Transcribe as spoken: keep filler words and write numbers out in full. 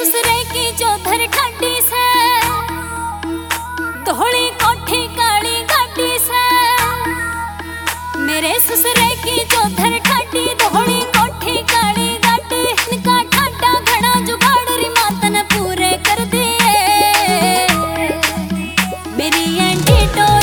ससुरे की चौधर ठाडी से, धोली कोठी काली गाड़ी से। मेरे ससुरे की चौधर ठाडी, धोली कोठी काली गाड़ी। इनका ठाडा घना जुगाड़ री मातन पूरे कर दिए। मेरी एंटी टोरी